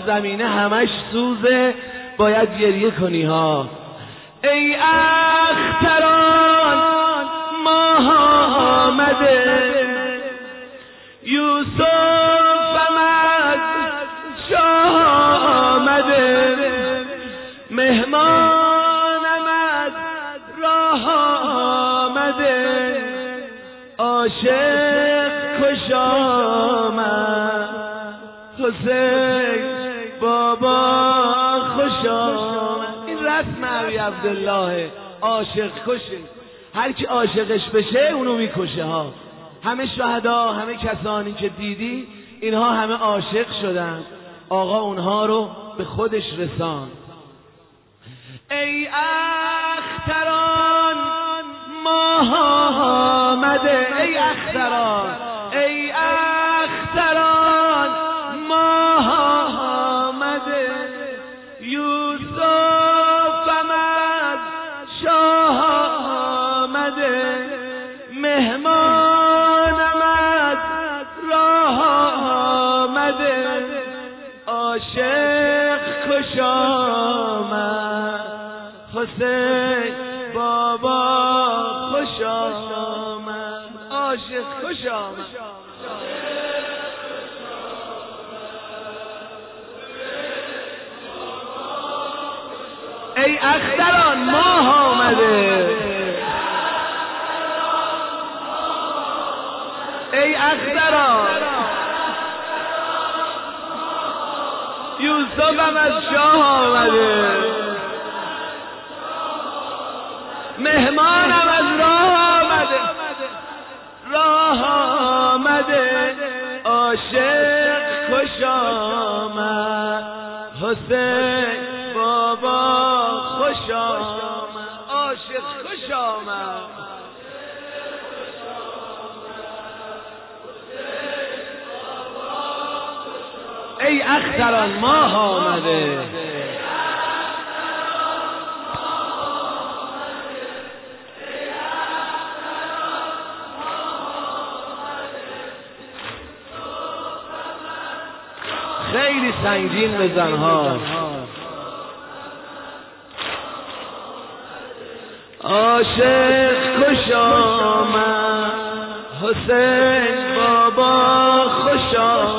زمینه همش سوزه، باید گریه کنی ها. ای اختران ماه آمده، یوسف آمد شاه آمده، مهمان آمد راه آمده، عاشق خوش آمد، حسین بابا خوش آمد. این رسم علی عبدالله، عاشق کشه. هر کی عاشقش بشه اونو میکشه ها. همه شهدا، همه کسانی که دیدی اینها همه عاشق شدن، آقا اونها رو به خودش رساند. ای اختران ماه آمده، ای اختران، ای اختران ماه آمده، یوسف آمد شاه آمده، مهمان آمد راه آمده، عاشق خوش آمد، حسین بابا خوش آمد، عاشق خوش آمد. ای اختران ماه آمده، ای اختران، یوسف هم از شاه آمده، مهمانم از راه آمده، راه آمده، عاشق خوش آمد، حسین بابا خوش آمد، عاشق خوش آمد. ای اختران ماه آمده، خیلی سنگین بزن ها. عاشق خوش آمد، حسین بابا خوش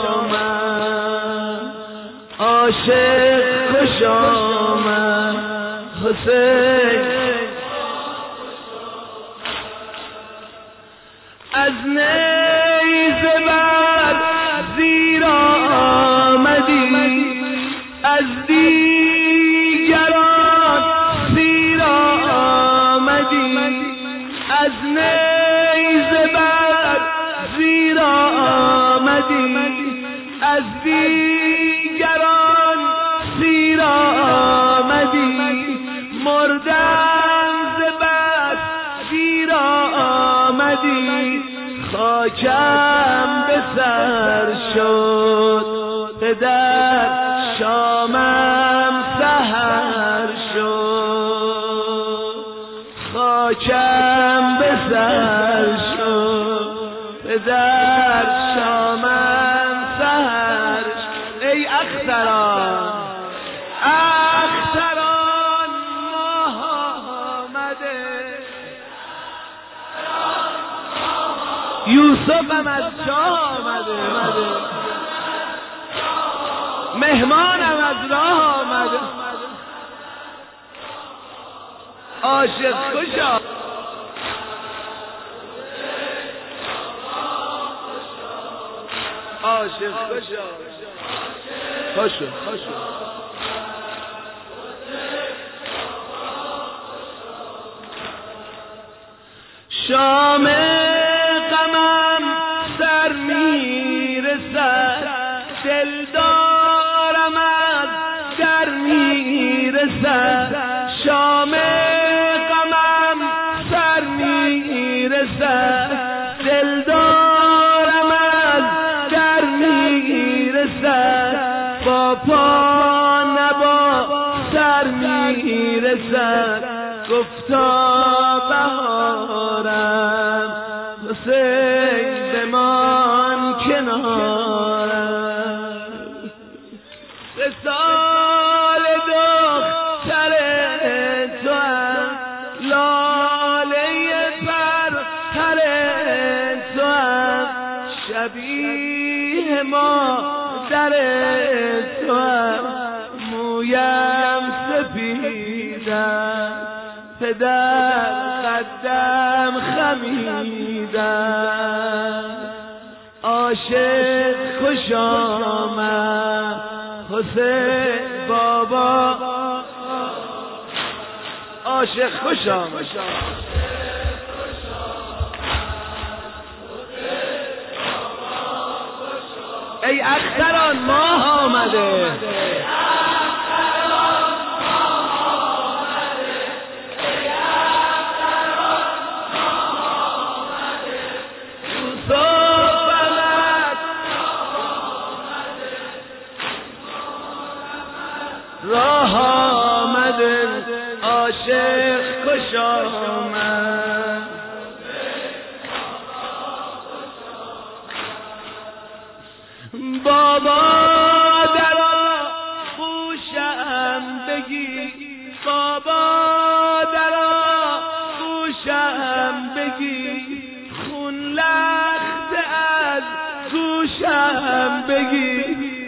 آمد، عاشق خوش آمد، حسین از نیزه بر زیر آمدی، از دیگران سیر آمدی، از نیزه بر زیر آمدی، از دیگران سیر آمدی، مردن ز بس سیر آمدی، خاکم به سر شد، پدر شامم سحر شد، خاکم به سر شد، پدر شامم سحر شد. ای اختران، اختران ماه آمده، یوسف هم از شاه آمده، مهمانم از راه آمده، عاشق خوش آمد، عاشق خوش آمد، خوش شام غمم سر میرسد، دلدارم از در میرسد، شام غمم سر میرسد، دلدارم از در میرسد، با پا نبا سر میرسد، گفتا بهارم حسین بمان کنارم. مادر توام، مویم سپیدم، پدر قدم خمیدم. عاشق خوش آمد حسین بابا، عاشق خوش آمد. ای اختران ماه آمده، راه آمده، عاشق خوش آمد. بابا در آغوشم بگی، بابا در آغوشم بگی، خون لخته از گوشم بگی.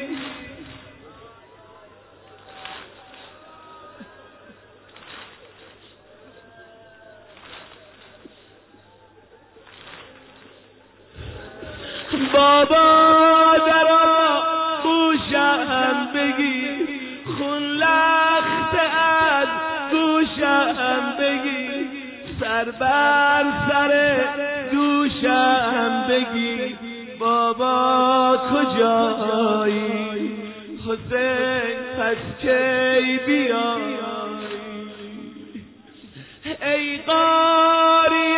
بابا در آغوشم بگی، خون لخته از گوشم بگی، سر بر سر دوشم بگی. بابا کجایی حسین، پس کی بیایی؟ ای قاری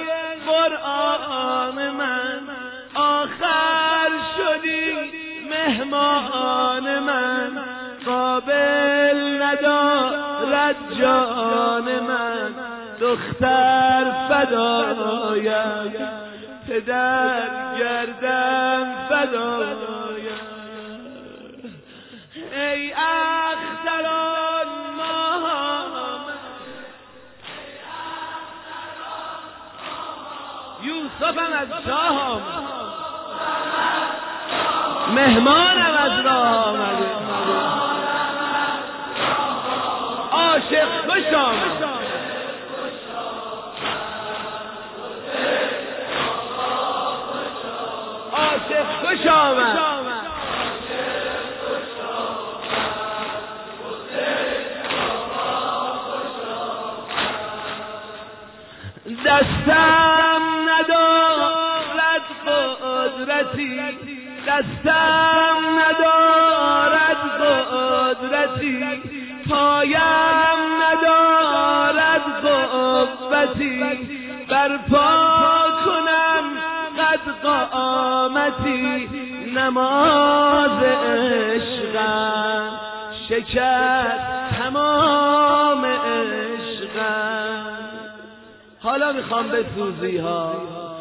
قرآن من، آخر شدی مهمان من، قابل ندارد جان من، دختر فدایم، پدر گردم فدایم. ای اختران ماه، یوسفم از شاه آمد، مهمانم از راه آمده، عاشق خوش آمد. عاشق خوش آمد. دستم ندارد قدرتی، دستم ندارد قدرتی، پایم ندارد قوتی، برپا کنم قد قامتی. نماز عشقم شکست تمام عشقم. حالا میخوام بسوزی ها،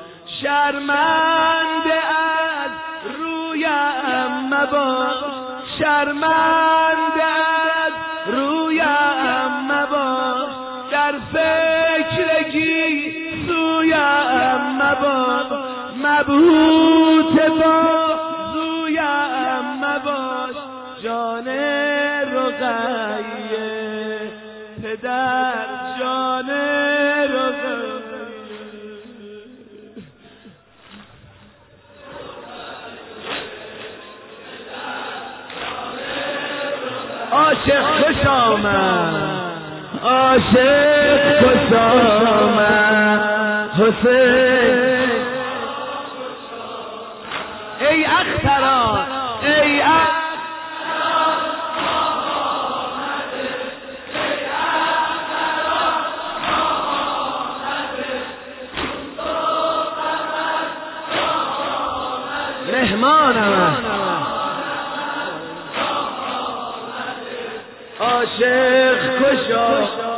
شرمنده از رویم مباش، شرمنده از رویم مباش، در فکرگی سویم مباش، مبهوت با زویم مباش. جان رقیه پدر، جان رقیه. عاشق خوش آمد، عاشق خوش آمد حسین. ای اختران، ای مهمانم، عاشق خوش آمد،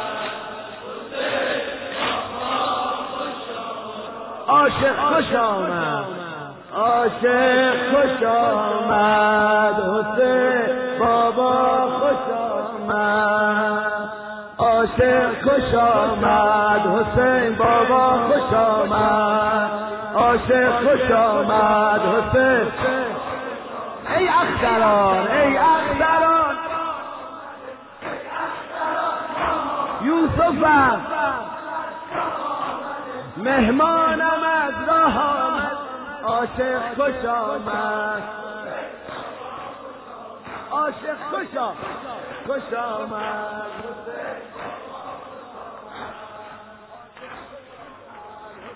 عاشق خوش آمد، عاشق خوش آمد حسین بابا خوش آمد، عاشق خوش آمد حسین بابا خوش آمد، عاشق خوش آمد حسین. ای اختران ای اختران یوسفم مهمانم از راه آمد عاشق خوش آمد عاشق خوش آمد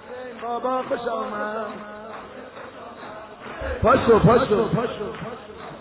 بابا خوش آمد پاشو